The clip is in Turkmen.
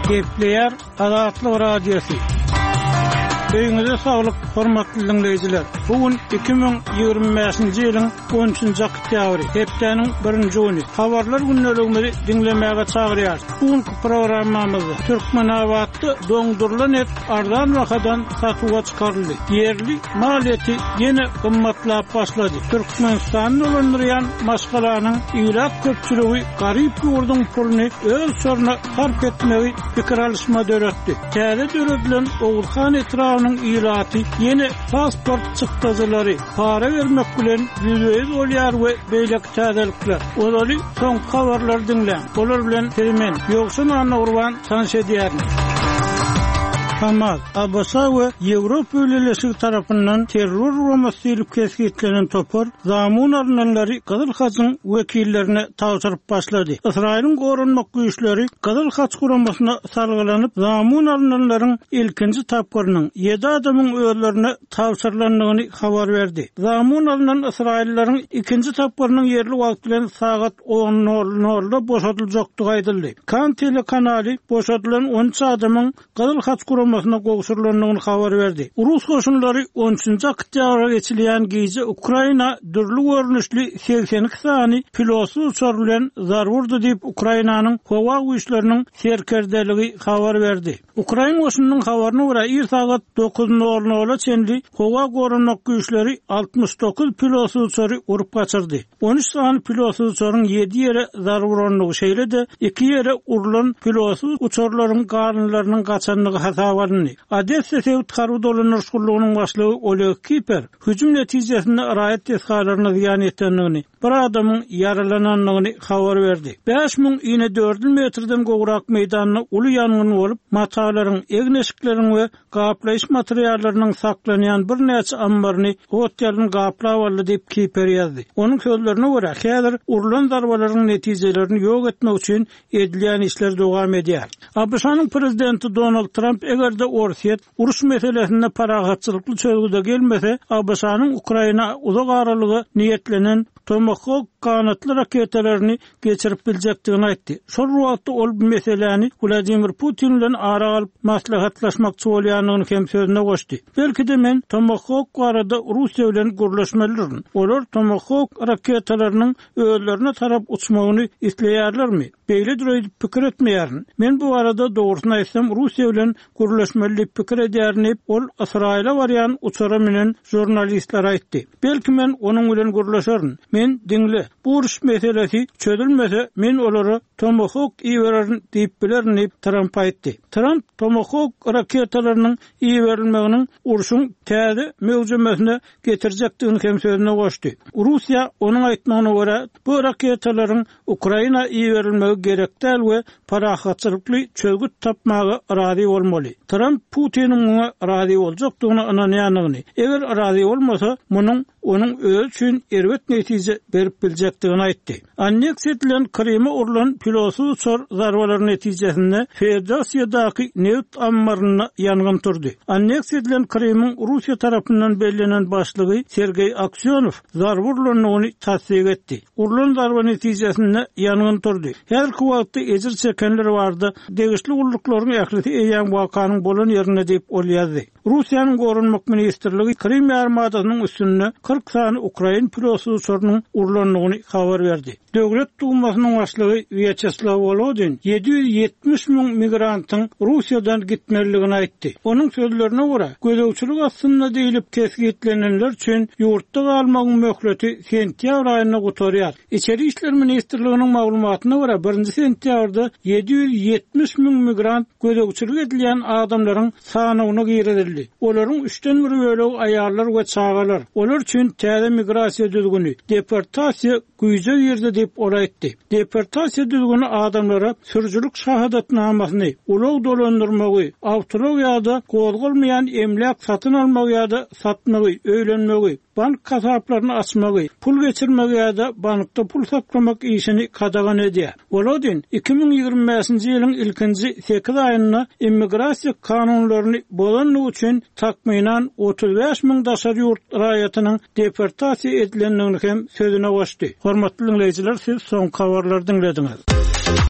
Kepler Azatlyk Radiosu. Öňüňize saglyk, hormatly dinleýijiler. Bugün 2025-nji ýylyň 13-nji oktýabry, hepdeniň 1-nji güni. Habarlar günnelegini dinlemäge çagyrýar. Bugünkü programmamyzda Türkmenawatda doňdurulan et ardan wakadan satyga çykaryldy. Yerli maliyeti ýene gymmatlap başlady. Türkmenistanyň ulanýan maşgalanyň ýylap köpçüligi garyp ýurdun puluny öz soruna sarf etmegi pikir alışma döretdi. Täze döredilen Oğuzhan etrafynyň ýylaty ýene pasport çykdyjylary para bermek bilen ýüzüýüz bolýar we beýlek täzelikler. Olary soň habarlar dinlen. Olar bilen temen ýoksun anna urban tanış edýärmi? Hamas, Abasa we Ýewropa ülelesi tarapyndan terror romasylyp kesgitlenen topar zamun alnanlary Gyzyl Haçyň wekillerine tawşyryp başlady. Israýlyň gorunmak güýçleri Gyzyl Haç guramasyna salgylanyp zamun alnanlaryň ilkinji tapgyrynyň 7 adamyň öýlerine tawşyrylandygyny habar berdi. Zamun alınan Israýlillaryň ikinji tapgyrynyň yerli wagt bilen sagat 10:00-da boşadyljakdygy aýdyldy. Kan telekanaly boşadylan 13 adamyň Gyzyl Haç masına gowşurlandygyny habar berdi. Rus goşunlary 13-nji oktýabra geçilýän gizi Ukraina dürli görnüşli 82 sany pilotsy uçar bilen zarwurdy diýip Ukrainanyň howa güýçleriniň serkerdeligi habar berdi. Ukraina goşunynyň habaryna görä ir sagat 9:00-da çenli howa gorunmak güýçleri 69 pilotsy uçary urup gaçyrdy. 13 sany pilotsy uçaryň 7 ýere zarwuranlygy şeýlede 2 ýere urulan pilotsy uçarlaryň garynlarynyň gaçanlygy hasaba Odessa Sevt Harby dolanýar şulygynyň başlygy Oleg Kiper hüjüm netijesinde raýat ýetgalaryna ziýan etdenligini, bir adamyň yaralananlygyny habar berdi. 5000 ýene 4 metrden gowrak meýdanyny uly ýangyn bolup, matalaryň, egneşikleriň we gaplaýyş materiallarynyň saklanýan bir näçe ambaryny hotelden gaplap aldy diýip Kiper ýazdy. Onuň sözlerine görä, häzir urulan zarbalaryň netijelerini ýok etmek üçin edilýän işler dowam edýär. Abşanyň prezidenti Donald Trump egerde Orsiýet uruş meselesinde paragatçylykly çözgüde gelmese, Abşanyň Ukraina uzak aralygy niýetlenen Tomahawk kanatly raketalaryny geçirip biljekdigini aýtdy. Şol wagtda ol bu meseleni Vladimir Putin bilen ara alyp maslahatlaşmakçy bolýanyny hem sözüne goşdy. Belki de men Tomahawk barada Russiýa bilen gürleşmelidirin. Olar Tomahawk raketalarynyň öýlerine tarap uçmagyny isleýärlermi? Beýle diýip pikir etmeýärin. Men bu arada dogrusyny aýtsam Russiýa bilen gürleşmeli pikir edýärni ol Israýla barýan uçara menen jurnalistler aýtdy. Belki men onuň bilen gürleşerin. Men dinle, bu uruş meselesi çözülmese men olary Tomahawk iýererin diýip bilerin diýip Trump aýtdy. Trump Tomahawk raketalarynyň iýerilmeginiň uruşyň täze möwjemesine getirjekdigini hem sözüne goşdy. Russiýa onuň aýtmagyna görä bu raketalaryň Ukraina iýerilmegi gerek däl we parahatçylykly çözgüt tapmagy razy bolmaly. Trump Putiniň muňa razy boljakdygyny ananýanyny, eger razy bolmasa munyň onuň öz üçin erwet netije berip biljekdigini aýtdy. Anneksiýa edilen Krym'a urulan pilotsy uçar zarbalary netijesinde Federatsiýadaky neft ambaryna ýangyn turdy. Anneksiýa edilen Krym'yň Russiýa tarapyndan bellänen başlygy Sergey Aksionow zarwurlanyny tasdik etdi. Urulan zarba netijesinde ýangyn turdy. Häzirki wagtda ejir çekenler bardy. Degişli ulluklarning ählisi eýän wakanyň bolan ýerine diýip ol ýazdy. Russiýanyň gorunmak ministrligi Krym ýarmadasynyň üstünde 40 sany Ukraina pilotsy uçarynyň urulanlygyny habar berdi. Döwlet dumasynyň başlygy Vyacheslav Volodin 770 000 migrantyň Russiýadan gitmeligini aýtdy. Onuň sözlerine görä, gözegçilik aslynda diýilip kesgitlenenler üçin ýurtda galmagyň möhleti sentýabr aýyna gotarýar. İçeri işler ministrliginiň maglumatyna görä 1-nji sentýabrda 770 000 migrant gözegçilik edilýän adamlaryň sanyny giredildi. Olaryň 3-den biri bölegi aýallar we çagalar. Olar üçin täze migrasiýa düzgünü, deportasiýa güýje ýerde diýip olaýtdy. Deportasiýa düzgünü adamlara sürücülük şahadatnamasyny, ulug dolandyrmagy, awtolog ýa-da gozgulmaýan emlak satyn almagy ýa-da satmagy, öýlenmegi, bank kasaplaryny açmagy, pul geçirmegi ýa-da bankda pul saklamak işini kadagan edýär. Volodin 2025-nji ýylyň ilkinji 8 aýyna immigrasiýa kanunlaryny bolanlyk üçin takmynan 35 000 daşary ýurt raýatynyň deportasiýa edilenligini hem sözüne goşdy. Hormatly dinleýijiler, siz soň habarlary dinlediňiz.